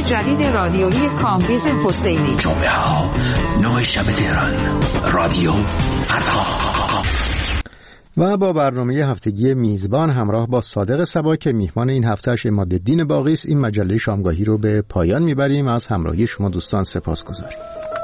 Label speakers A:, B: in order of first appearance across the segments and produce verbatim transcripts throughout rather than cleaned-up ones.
A: جدید رادیویی کامبیز حسینی.
B: جمعه ها نه شب تهران، رادیو فردا.
C: و با برنامه هفتگی میزبان همراه با صادق صبا که میهمان این هفتهش عمادالدین باقی است، این مجله شامگاهی رو به پایان میبریم. از همراهی شما دوستان سپاسگزاریم.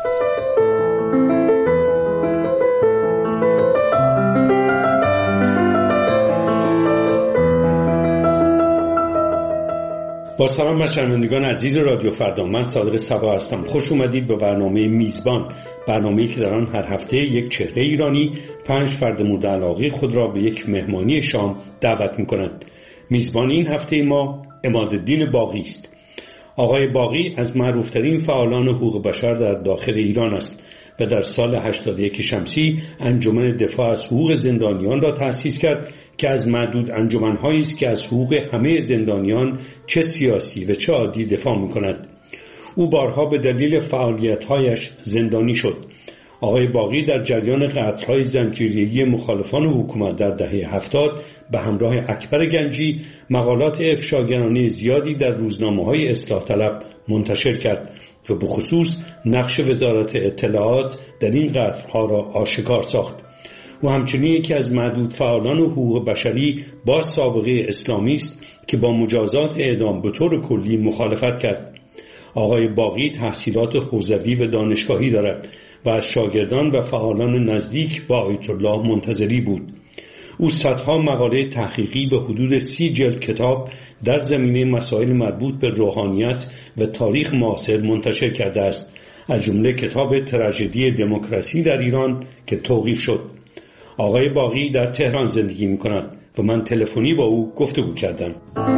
D: با سلام به شنوندگان عزیز رادیو فردا، من صادق صبا هستم. خوش اومدید به برنامه میزبان، برنامه‌ای که در آن هر هفته یک چهره ایرانی پنج فرد مورد علاقه خود را به یک مهمانی شام دعوت می‌کند. میزبان این هفته ما عمادالدین باقی است. آقای باقی از معروف‌ترین فعالان حقوق بشر در داخل ایران است و در سال هشتاد و یک شمسی انجمن دفاع از حقوق زندانیان را تأسیس کرد که از معدود انجمن‌هایی است که از حقوق همه زندانیان چه سیاسی و چه عادی دفاع می‌کند. او بارها به دلیل فعالیت‌هایش زندانی شد. آقای باقی در جریان قتل‌های زنجیره‌ای مخالفان حکومت در دهه هفتاد به همراه اکبر گنجی مقالات افشاگرانه زیادی در روزنامه‌های اصلاح طلب منتشر کرد و به خصوص نقش وزارت اطلاعات در این قتل‌ها را آشکار ساخت. و همچنین یکی از معدود فعالان حقوق بشری با سابقه اسلامی است که با مجازات اعدام به طور کلی مخالفت کرد. آقای باقی تحصیلات حوزوی و دانشگاهی دارد و از شاگردان و فعالان نزدیک با آیت الله منتظری بود. او صدها مقاله تحقیقی و حدود سی جلد کتاب در زمینه مسائل مربوط به روحانیت و تاریخ معاصر منتشر کرده است، از جمله کتاب تراژدی دموکراسی در ایران که توقیف شد. آقای باقی در تهران زندگی می کند و من تلفنی با او گفتگو کردم.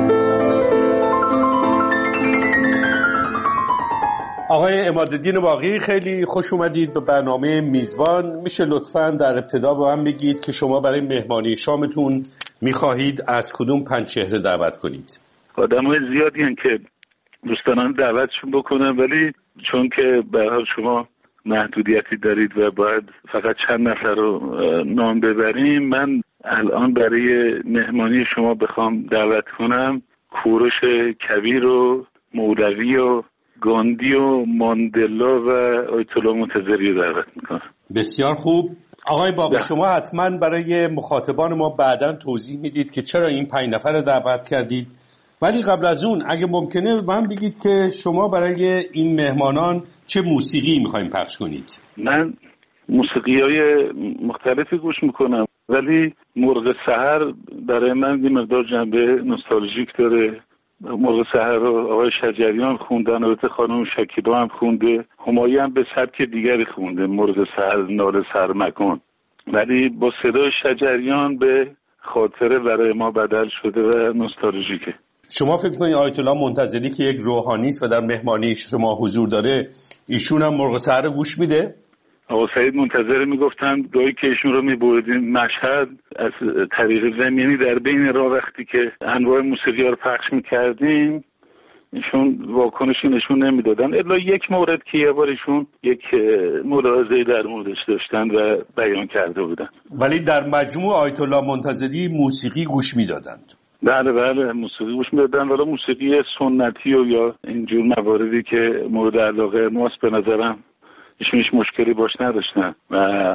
D: آقای عمادالدین باقی، خیلی خوش اومدید به برنامه میزبان. میشه لطفاً در ابتدا با هم بگید که شما برای مهمانی شامتون میخواهید از کدوم پنج چهره دعوت کنید؟
E: آدمای زیادی هستن که دوستان دعوتشون بکنن، ولی چون که به هر حال شما محدودیتی دارید و باید فقط چند نفر رو نام ببریم، من الان برای مهمانی شما بخوام دعوت کنم کوروش کبیر و مولوی و گاندی و ماندلا و آیت الله منتظری رو دعوت میکنم.
D: بسیار خوب. آقای باقی، شما حتما برای مخاطبان ما بعداً توضیح میدید که چرا این پنج نفر رو دعوت کردید، ولی قبل از اون اگه ممکنه من بگید که شما برای این مهمانان چه موسیقی میخواین پخش کنید؟
E: من موسیقی‌های مختلفی گوش میکنم، ولی مرغ سحر برای من یه مقدار جنبه نوستالژیک داره. مرغ سحر رو آقای شجریان خوندن، البته خانم شکیبا هم خونده، همایی هم به سبک دیگری خونده، مرغ سحر ناله سر مکن، ولی با صدای شجریان به خاطره برای ما بدل شده و نوستالژیکه.
D: شما فکر کنید آیت الله منتظری که یک روحانی است و در مهمانی شما حضور داره، ایشون هم مرغ سحر گوش میده؟
E: آقا سعید منتظری میگفتن گاهی که ایشون رو میبردیم مشهد از طریق زمینی در بین راه، وقتی که انواع موسیقی رو پخش میکردیم ایشون واکنشی نشون نمیدادن، الا یک مورد که یه بار ایشون یک ملاحظه‌ای در موردش داشتن و بیان کرده بودن.
D: ولی در مجموع آیت الله منتظری موسیقی گوش میدادند؟
E: بله بله موسیقی گوش میدادن، ولی موسیقی سنتی و یا اینجور مواردی که مورد علاقه ماست به نظرم ایشون هیچ مشکلی باش نداشتن. و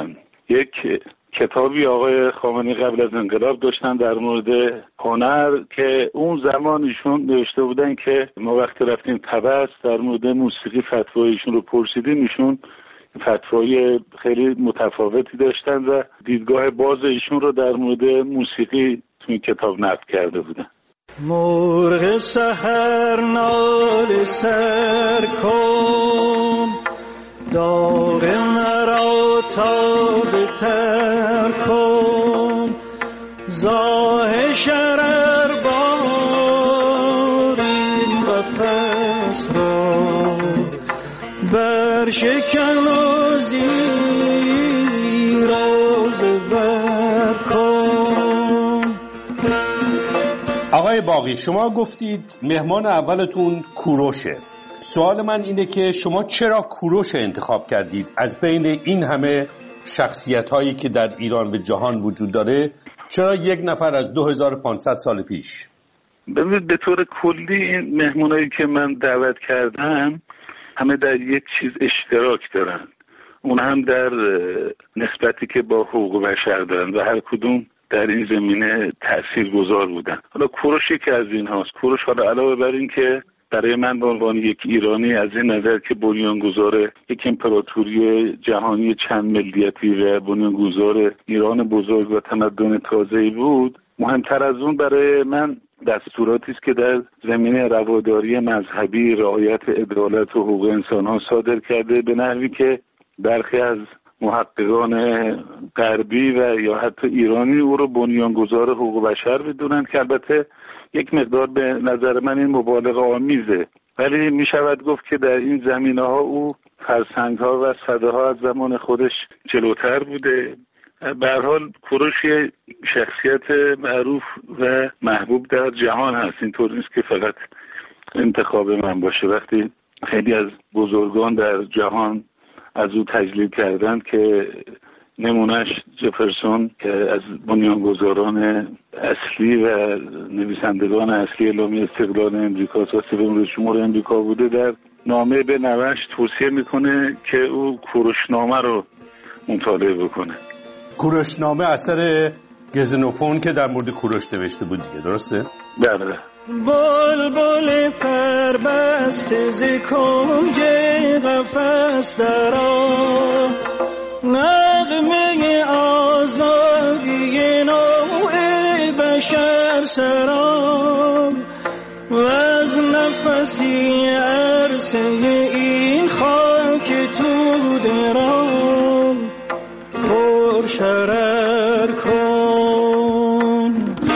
E: یک کتابی آقای خامنه‌ای قبل از انقلاب داشتن در مورد هنر که اون زمان ایشون نوشته بودن که ما وقتی رفتیم طبس در مورد موسیقی فتوای ایشون رو پرسیدیم، ایشون فتوای خیلی متفاوتی داشتن و دیدگاه باز ایشون رو در مورد موسیقی تو این کتاب نقد کرده بودن.
F: مرغ سحر ناله سر کن، داغ مرا تازه تر کن، زاه شرر بار این قفس را برشکن و زیراز بر کن.
D: آقای باقی، شما گفتید مهمان اولتون کوروشه. سوال من اینه که شما چرا کوروش انتخاب کردید از بین این همه شخصیت هایی که در ایران و جهان وجود داره؟ چرا یک نفر از دو هزار و پانصد سال پیش؟
E: ببینید به طور کلی این مهمونایی که من دعوت کردم همه در یک چیز اشتراک دارن، اون هم در نسبتی که با حقوق بشر دارن و هر کدوم در این زمینه تاثیرگذار بودن. حالا کوروش یکی از این هاست. کوروش حالا علاوه بر این که برای من به عنوان یک ایرانی از این نظر که بنیانگذار یک امپراتوری جهانی چند ملیتی و بنیانگذار ایران بزرگ و تمدن تازه‌ای بود، مهمتر از اون برای من دستوراتی است که در زمینه رواداری مذهبی، رعایت عدالت و حقوق انسان‌ها صادر کرده، به نحوی که برخی از محققان غربی و یا حتی ایرانی او رو بنیانگذار حقوق بشر بدونن که البته یک مقدار به نظر من این مبالغه آمیزه، ولی می شود گفت که در این زمینه ها او فرسنگ ها و صده ها از زمان خودش جلوتر بوده. به هر حال کوروش شخصیت معروف و محبوب در جهان هست، اینطور نیست که فقط انتخاب من باشه. وقتی خیلی از بزرگان در جهان از او تجلیل کردند که نمونهش جفرسون که از بنیانگذاران اصلی و نویسندگان اصلی اعلامیه استقلال امریکا و سومین رئیس جمهور امریکا بوده، در نامه به نوه‌اش توصیه میکنه که او کوروشنامه رو مطالعه بکنه.
D: کوروشنامه اثر گزنوفون که در مورد کوروش نوشته بود دیگه، درسته؟
E: بله.
F: بلبل پربسته ز کنج قفس درآ، نغمه آزادی نوع بشر سرا، و از نفسی عرصه این خاک تو درام پر شرر کن.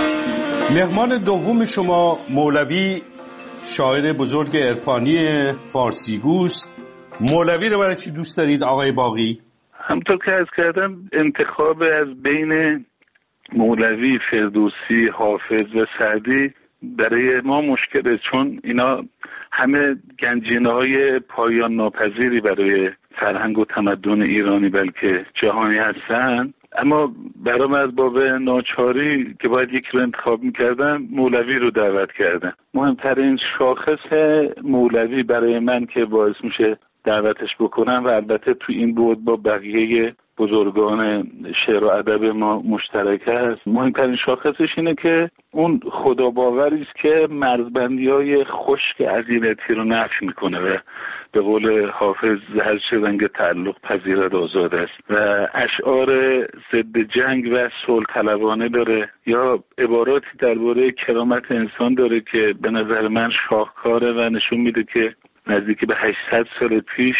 D: مهمان دوم شما مولوی، شاعر بزرگ عرفانی فارسیگوست. مولوی رو برای چی دوست دارید آقای باقی؟
E: همطور که عرض کردم انتخاب از بین مولوی، فردوسی، حافظ و سعدی برای ما مشکله، چون اینا همه گنجینه های پایان ناپذیری برای فرهنگ و تمدن ایرانی بلکه جهانی هستن. اما برام از باب ناچاری که باید یک رو انتخاب میکردم، مولوی رو دعوت کردم. مهمترین شاخص مولوی برای من که باعث میشه دعوتش بکنم و البته تو این بود با بقیه بزرگان شعر و ادب ما مشترک است، مهمترین شاخصش اینه که اون خداباوری است که مرزبندی‌های خشک عقیدتی رو نفی میکنه و به قول حافظ هر چه رنگ تعلق پذیرد آزاد است و اشعار ضد جنگ و صلح طلبانه داره یا عباراتی درباره کرامت انسان داره که به نظر من شاهکاره و نشون میده که نزدیک به هشتصد سال پیش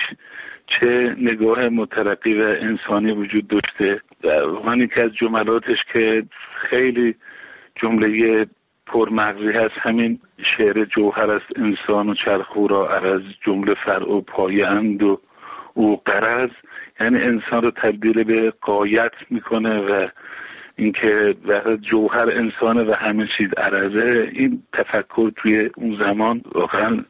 E: چه نگاه مترقی و انسانی وجود داشته. من یکی از جملاتش که خیلی جمله پرمغزی هست همین شعر جوهر است انسان و چرخو را عرض، جمله فرع و پایه اند و او غرض، یعنی انسان رو تبدیل به غایت میکنه و اینکه وقت جوهر انسانه و همه چیز عرضه. این تفکر توی اون زمان واقعا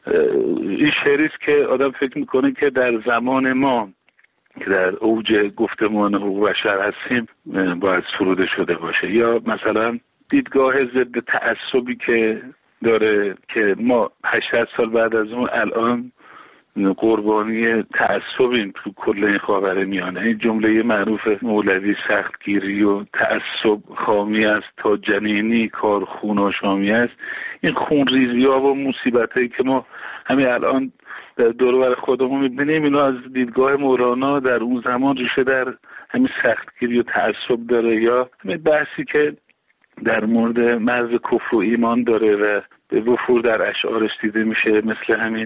E: این شعری است که آدم فکر میکنه که در زمان ما که در اوج گفتمان حقوق بشر هستیم باید سروده شده باشه. یا مثلا دیدگاه ضد تعصبی که داره که ما هشتصد سال بعد از اون الان قربانی تعصبیم تو کل این خاورمیانه. این جمله معروف مولوی سختگیری و تعصب خامی است تا جنینی کار خون آشامی است. این خونریزی ها و مصیبت هایی که ما همین الان در دور و بر خودمون میبینیم، اینا از دیدگاه مولانا در اون زمان ریشه در همین سختگیری و تعصب داره. یا همین بحثی که در مورد مرز کفر و ایمان داره و به وفور در اشعارش دیده میشه، مثل همین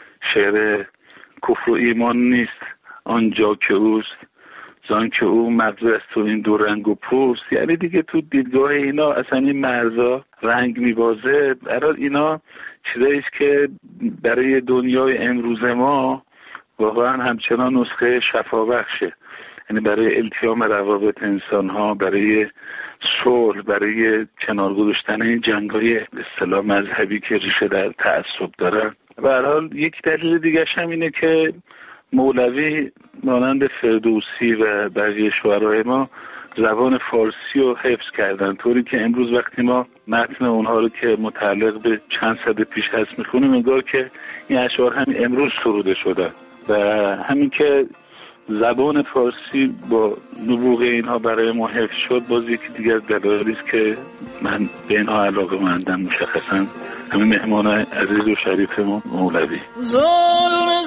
E: شعر کفر و ایمان نیست آنجا که اوست زان که او مغز است و این دو رنگ و پوست. یعنی دیگه تو دیدگاه اینا اصلا این مرزا رنگ میبازه. برای اینا چیزاییست که برای دنیای امروز ما واقعا همچنان نسخه شفابخشه، یعنی برای التیام روابط انسان ها، برای صلح، برای کنار گذاشتن این جنگ‌های به اصطلاح مذهبی که ریشه در تعصب دارن. به هر حال یک دلیل دیگه هم اینه که مولوی مانند فردوسی و بقیه شعرای ما زبان فارسی رو حفظ کردن، طوری که امروز وقتی ما متن اونها رو که متعلق به چند صده پیش هست میخونیم انگار که این اشعار همین امروز سروده شدن و همین که زبان فارسی با نبوغ اینها برای ما حفظ شد باز یکی دیگر دلایلی است که من به اینها علاقه‌مندم. مشخصا همین مهمان عزیز و شریف ما مولوی.
F: ظلم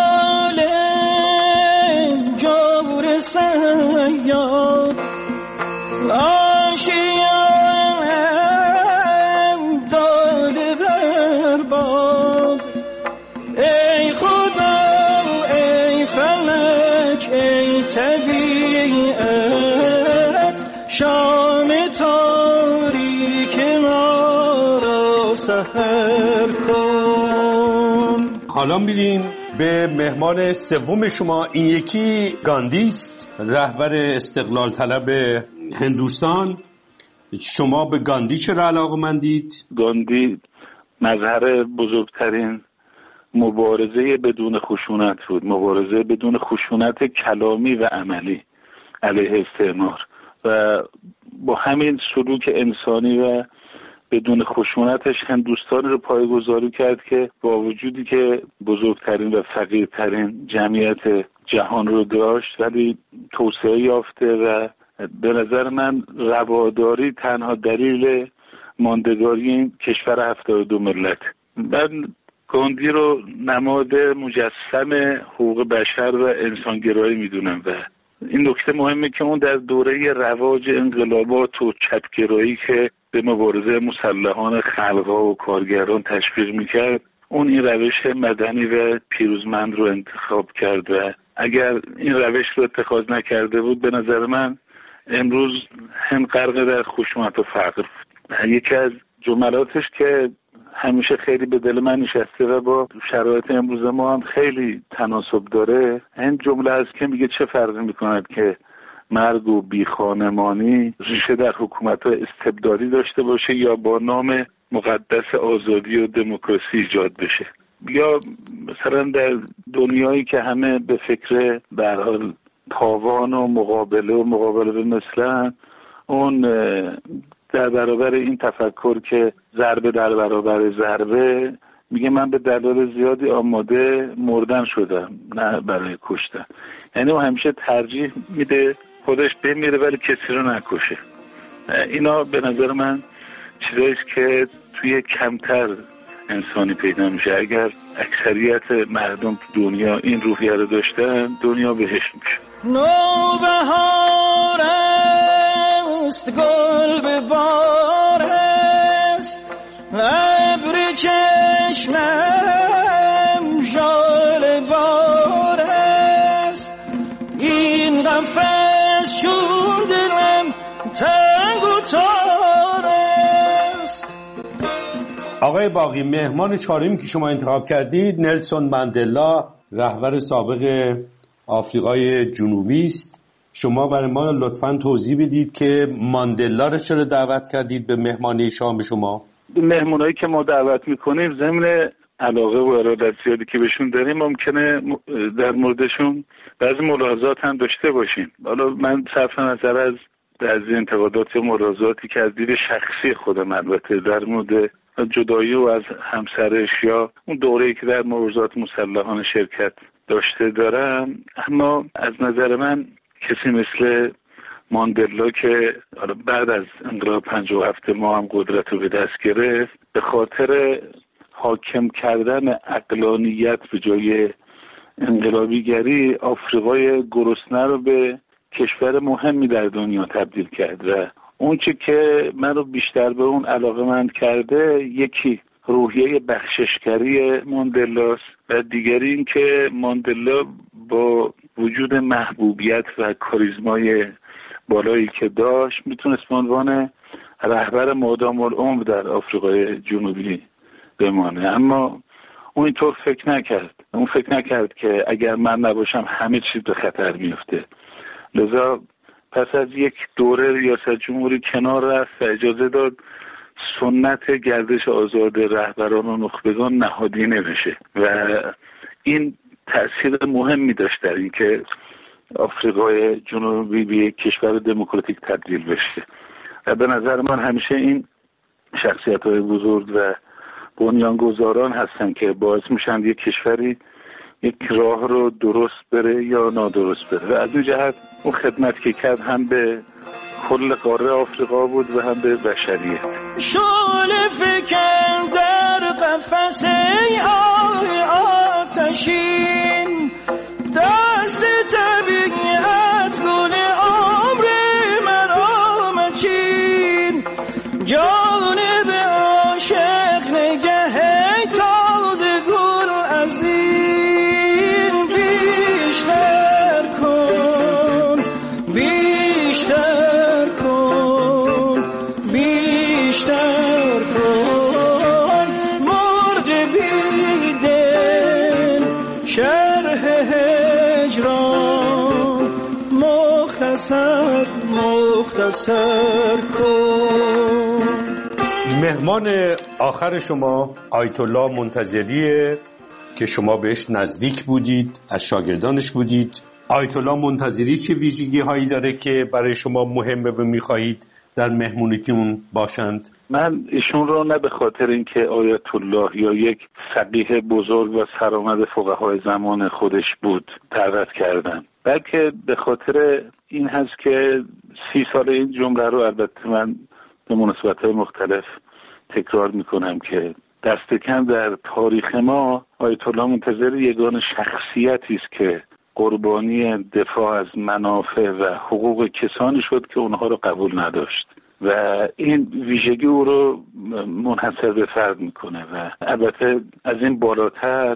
F: ظالم جور سیاد آشیان داده بر باد، ای خدا ای فلک ای طبیعت شام تاریک ما را سحر کن.
D: حالا میریم به مهمان سوم شما. این یکی گاندی است، رهبر استقلال طلب هندوستان. شما به گاندی چرا علاقه‌مندید؟
E: گاندی مظهر بزرگترین مبارزه بدون خشونت بود، مبارزه بدون خشونت کلامی و عملی علیه استعمار و با همین سلوک انسانی و بدون خشونتش هندوستان رو پایه‌گذاری کرد که با وجودی که بزرگترین و فقیرترین جمعیت جهان رو داشت ولی توسعه یافته و به نظر من رواداری تنها دلیل ماندگاری این کشور هفتاد و دو ملت. من گاندی رو نماد مجسم حقوق بشر و انسانگرایی میدونم و این نکته مهمه که اون در دوره رواج انقلابات و چپگرایی که به مبارزه مسلحان خلق‌ها و کارگران تشویق میکرد اون این روش مدنی و پیروزمند رو انتخاب کرد و اگر این روش رو اتخاذ نکرده بود به نظر من امروز هم غرق در خشونت و فقر بود. یکی از جملاتش که همیشه خیلی به دل من نشسته و با شرایط امروز ما هم خیلی تناسب داره این جمله است که میگه چه فرقی میکند که مرگ و بیخانمانی ریشه در حکومت‌های استبدادی داشته باشه یا با نام مقدس آزادی و دموکراسی ایجاد بشه، یا مثلا در دنیایی که همه به فکر به هر حال تاوان و مقابله و مقابله به مثلا اون در برابر این تفکر که ضربه در برابر ضربه میگه من به دلایل زیادی آماده مردن شدم نه برای کشتن. یعنی اون همیشه ترجیح میده خودش بمیره ولی کسی رو نکشه. اینا به نظر من چیزاییست که توی کمتر انسانی پیدا میشه. اگر اکثریت مردم تو دنیا این روحیه رو داشتن دنیا بهشت میشه.
F: نوبهار است گل به بار است ابر چشمم ژاله بار است این قفس چون دلم تنگ و تار است.
D: آقای باقی، مهمان چهارمی که شما انتخاب کردید نلسون ماندلا، رهبر سابق آفریقای جنوبی است. شما برای ما لطفاً توضیح بدید که ماندلا رو چرا دعوت کردید به مهمانی شام شما؟
E: مهمونایی که ما دعوت میکنیم ضمن علاقه و ارادت زیادی که بهشون داریم ممکنه در موردشون بعضی ملاحظات هم داشته باشیم. حالا من صرف نظر از بعضی انتقادات و ملاحظاتی که از دید شخصی خودم البته در مورد جدایی و از همسرش یا اون دوره‌ای که در مبارزات مسلحانه شرکت داشته دارم، اما از نظر من کسی مثل ماندلا که بعد از انقلاب پنجاه و هفت ما هم قدرت رو به دست گرفت به خاطر حاکم کردن عقلانیت به جای انقلابیگری آفریقای گرسنه رو به کشور مهمی در دنیا تبدیل کرد و اون چی که من رو بیشتر به اون علاقه‌مند کرده یکی روحیه بخششگری ماندلاست و دیگری این که ماندلا با وجود محبوبیت و کاریزمای بالایی که داشت میتونست به عنوان رهبر مادام العمر در آفریقای جنوبی بمانه، اما اون اینطور فکر نکرد. اون فکر نکرد که اگر من نباشم همه چیز به خطر میفته. لذا پس از یک دوره ریاست جمهوری کنار رفت و اجازه داد سنت گردش آزاد رهبران و نخبگان نهادینه بشه و این تأثیر مهمی داشت در این که آفریقای جنوبی به یک کشور دموکراتیک تبدیل بشه و به نظر من همیشه این شخصیت‌های بزرگ و بنیانگذاران هستن که باعث میشن یک کشوری یک راه رو درست بره یا نادرست بره و از این جهت اون خدمت که کرد هم به کل قاره آفریقا بود و هم به بشریت.
F: شعله فکن در قفس آه آتشین، دست طبیعت گل عمر مرا مچین، جانب عاشق نگه تازه گل از این بیشتر کن، بیشتر کن، بیشتر کن، مرد بیدل شرح هجران مختصر مختصر کن.
D: مهمان آخر شما آیت الله منتظریه که شما بهش نزدیک بودید، از شاگردانش بودید. آیت الله منتظری چه ویژگی هایی داره که برای شما مهمه و میخواهید در مهمونیتون باشند؟
E: من ایشون رو نه به خاطر اینکه آیت الله یا یک فقیه بزرگ و سرآمد فقهای زمان خودش بود دعوت کردم، بلکه به خاطر این هست که سی سال این جمله رو البته من به مناسبت‌های مختلف تکرار میکنم که دست کم در تاریخ ما آیت الله منتظری یگانه شخصیتی است که قربانی دفاع از منافع و حقوق کسانی شد که اونها رو قبول نداشت و این ویژگی او رو منحصر به فرد میکنه و البته از این بالاتر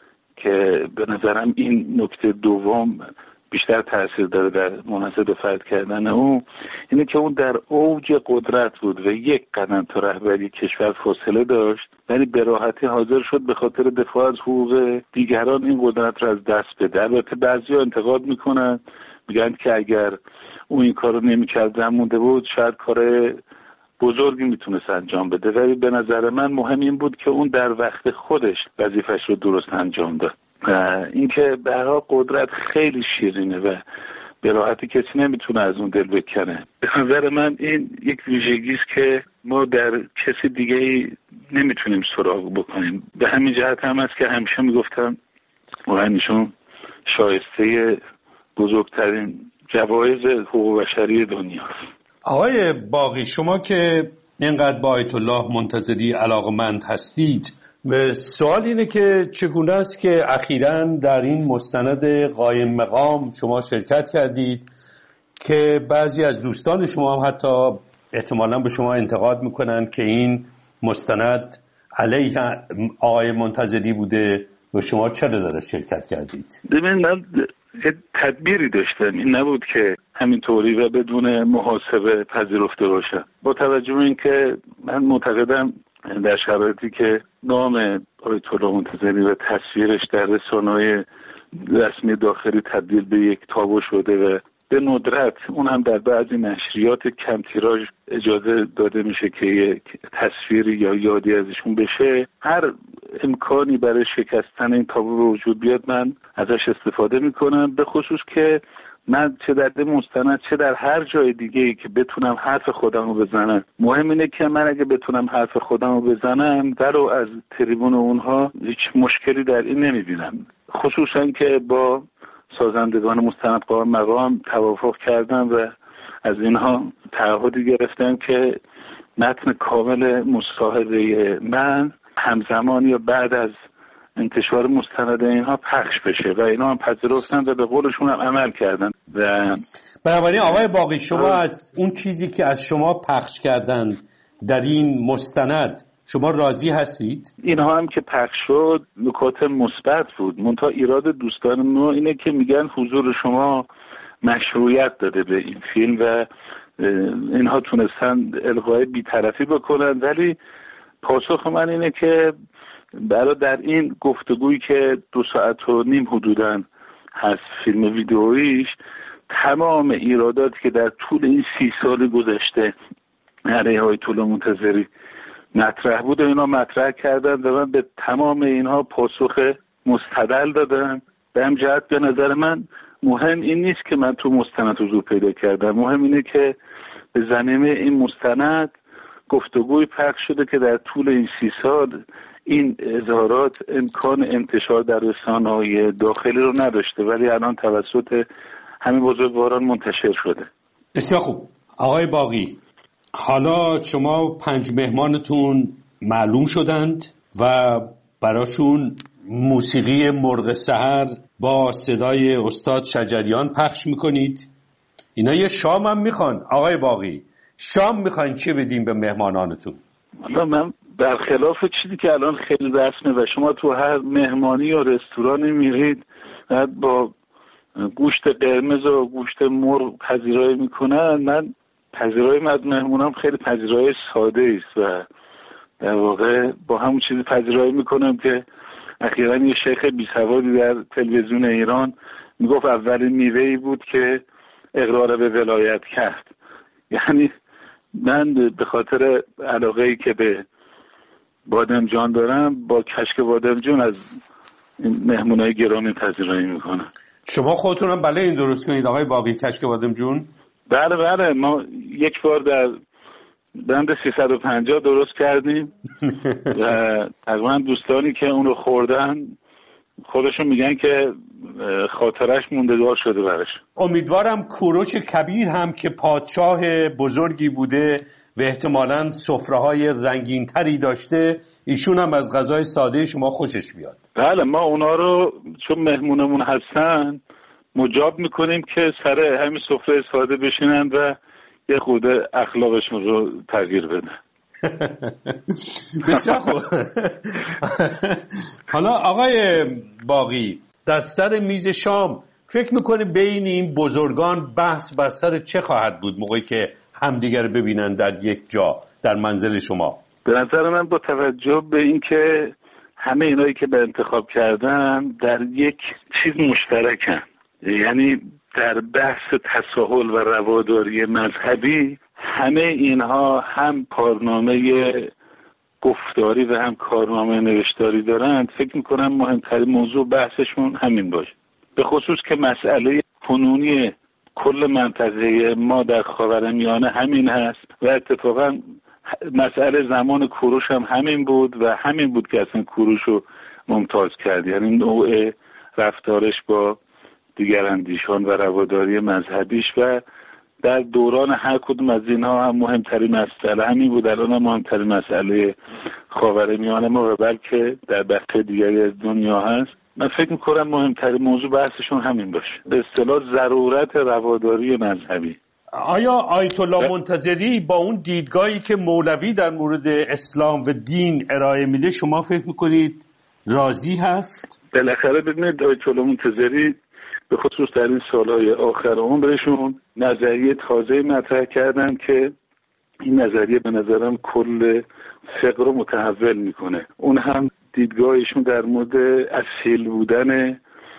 E: که به نظرم این نکته دوم بیشتر تأثیر داره در منحصر به فرد کردن او، اینه که اون در اوج قدرت بود و یک قدم تا رهبری کشور فاصله داشت، ولی به راحتی حاضر شد به خاطر دفاع از حقوق دیگران این قدرت رو از دست بده. البته بعضی‌ها انتقاد میکنن، میگن که اگر اون این کارو نمی‌کرد مونده بود شاید کار بزرگی میتونست انجام بده، ولی به نظر من مهم این بود که اون در وقت خودش وظیفش رو درست انجام داد. اینکه به هر حال قدرت خیلی شیرینه و به راحتی کسی نمیتونه از اون دل بکنه. به نظر من این یک ویژگی است که ما در کسی دیگه نمیتونیم سراغ بکنیم. به همین جهت هم است که همیشه میگفتم واقعا شایسته بزرگترین جوایز حقوق بشری دنیاست.
D: آقای باقی، شما که اینقدر با آیت الله منتظری علاقمند هستید، سوال اینه که چگونه است که اخیراً در این مستند قایم مقام شما شرکت کردید که بعضی از دوستان شما هم حتی احتمالاً به شما انتقاد میکنن که این مستند علیه آقای منتظری بوده و شما چرا در شرکت کردید؟
E: ببین، من تدبیری داشتم، این نبود که همینطوری و بدون محاسبه پذیرفته باشم. با توجه به اینکه من معتقدم در شرایطی که نام آیت الله منتظری و تصویرش در رسانه‌های رسمی داخلی تبدیل به یک تابو شده و به ندرت اون هم در بعضی نشریات کم تیراژ اجازه داده میشه که یک تصویری یا یادی ازشون بشه، هر امکانی برای شکستن این تابو به وجود بیاد من ازش استفاده میکنم، به خصوص که من چه در مستند چه در هر جای دیگه ای که بتونم حرف خودم رو بزنم. مهم اینه که من اگه بتونم حرف خودم رو بزنم ولو از تریبون اونها هیچ مشکلی در این نمیبینم، خصوصا که با سازندگان مستند قایم مقام توافق کردم و از اینها تعهدی گرفتم که متن کامل مصاحبه من همزمان یا بعد از انتشار مستند اینها پخش بشه و اینا هم پذیرفتن و به قولشون هم عمل کردن. و
D: بنابراین آقای باقی، شما از اون چیزی که از شما پخش کردن در این مستند شما راضی هستید؟
E: اینها هم که پخش شد نکات مثبت بود، منتها ایراد دوستان ما اینه که میگن حضور شما مشروعیت داده به این فیلم و اینها تونستن الغای بی‌طرفی بکنن، ولی پاسخ من اینه که برای در این گفتگویی که دو ساعت و نیم حدوداً هست فیلم ویدئویش، تمام ایراداتی که در طول این سی سال گذشته علیه آیت الله منتظری مطرح بود اینا مطرح کردن و من به تمام اینها پاسخ مستدل دادم به هم جهت به نظر من مهم این نیست که من تو مستند حضور پیدا کردم، مهم اینه که به زمینه این مستند گفتگوی پخش شده که در طول این سی سال این اظهارات امکان انتشار در رسانه‌های داخلی رو نداشته، ولی الان توسط همین بزرگواران منتشر شده.
D: بسیار خوب. آقای باقی، حالا شما پنج مهمانتون معلوم شدند و براشون موسیقی مرغ سحر با صدای استاد شجریان پخش میکنید. اینا یه شام هم میخوان. آقای باقی، شام میخواین چه بدیم به مهمانانتون؟
E: حالا من برخلاف چیزی که الان خیلی رسمه و شما تو هر مهمانی یا رستورانی میرید بعد با گوشت قرمز و گوشت مرغ پذیرایی میکنن، من پذیرایی از مهمونام خیلی پذیرایی ساده است و در واقع با همون چیزی پذیرایی میکنم که اخیراً یه شیخ بیسوادی در تلویزیون ایران میگفت اولین میوه‌ای بود که اقرار به ولایت کرد. یعنی من به خاطر علاقه‌ای که به بادمجان دارم با کشک بادمجان از این مهمونای گرامی پذیرایی میکنم.
D: شما خودتون هم بله این درست کنید آقای باقی، کشک بادمجون؟
E: بله بله، ما یک بار در بند سیصد و پنجاه درست کردیم و تقریبا دوستانی که اون رو خوردن خودشون میگن که خاطرش موندگار شده برش.
D: امیدوارم کوروش کبیر هم که پادشاه بزرگی بوده و احتمالاً سفره‌های رنگین‌تری داشته، ایشون هم از غذای ساده شما خوشش بیاد.
E: بله، ما اونا رو چون مهمونمون هستن مجاب میکنیم که سر همین سفره ساده بشینن و یه خود اخلاقشون رو تغییر بدن.
D: بسیار خوب. حالا آقای باقی، در سر میز شام فکر میکنه بین این بزرگان بحث بر سر چه خواهد بود موقعی که همدیگر ببینن در یک جا در منزل شما؟
E: به نظر من با توجه به این که همه اینایی که به انتخاب کردن در یک چیز مشترکن، یعنی در بحث تساهل و رواداری مذهبی، همه اینها هم کارنامه گفتاری و هم کارنامه نوشتاری دارند، فکر میکنم مهمترین موضوع بحثشون همین باشه. به خصوص که مسئله کنونی کل منطقه ما در خاورمیانه همین هست و اتفاقا مسئله زمان کوروش هم همین بود و همین بود که اصلا کوروش رو ممتاز کرد، یعنی نوع رفتارش با دیگر اندیشان و رواداری مذهبیش و در دوران هر کدوم از اینها هم مهمترین مسئله همین بود. الان هم مهمترین مسئله خاورمیانه ما و بلکه در بخش دیگری از دنیا هست. من فکر میکنم مهمترین موضوع بحثشون همین باشه، به اصطلاح ضرورت رواداری مذهبی.
D: آیا آیت الله منتظری با اون دیدگاهی که مولوی در مورد اسلام و دین ارائه میده شما فکر میکنید راضی هست؟
E: بالاخره ببینید آیت الله منتظری به خصوص در این سالهای آخر عمرشون نظریه تازه مطرح کردن که این نظریه به نظرم کل فقه رو متحول میکنه. اون هم دیدگاهشون در مورد اصیل بودن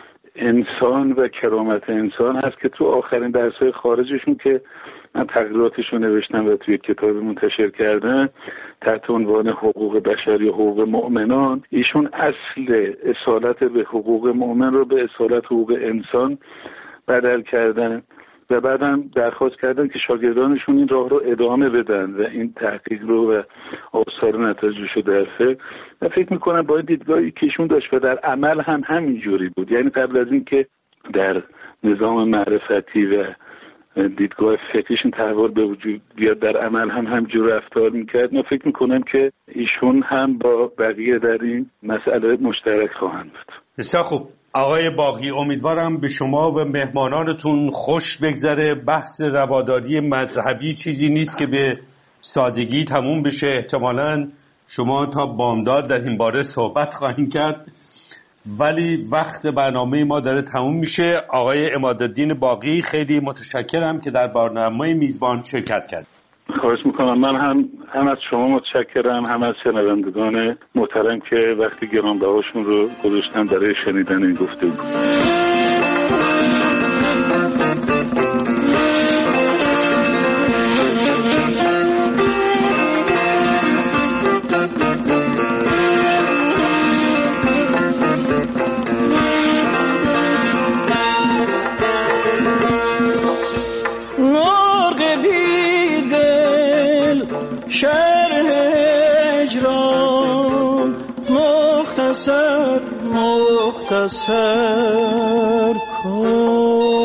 E: انسان و کرامت انسان هست که تو آخرین درس‌های خارجشون که من تقریراتشون نوشتم و توی کتاب منتشر کردن تحت عنوان حقوق بشری و حقوق مؤمنان، ایشون اصل اصالت به حقوق مؤمن رو به اصالت حقوق انسان بدل کردن و بعدم درخواست کردن که شاگردانشون این راه رو ادامه بدن و این تحقیق رو و آثار نتایجش رو در فکر و فکر میکنم با این دیدگاهی که ایشون داشت و در عمل هم همین جوری بود، یعنی قبل از این که در نظام معرفتی و دیدگاه فکریشون تحول به وجود بیاد در عمل هم همجور رفتار میکرد. من فکر میکنم که ایشون هم با بقیه در این مسئله مشترک خواهند بود.
D: بسیار خوب. آقای باقی، امیدوارم به شما و مهمانانتون خوش بگذره. بحث رواداری مذهبی چیزی نیست که به سادگی تموم بشه. احتمالاً شما تا بامداد در این باره صحبت خواهیم کرد، ولی وقت برنامه ما داره تموم میشه. آقای عمادالدین باقی، خیلی متشکرم که در برنامه میزبان شرکت کرد.
E: خواهش میکنم. من هم هم از شما متشکرم، هم از شنوندگان محترم که وقتی گرانبهاشون رو گذاشتن برای شنیدن این گفتگو.
F: هجران مختصر مختصر کن.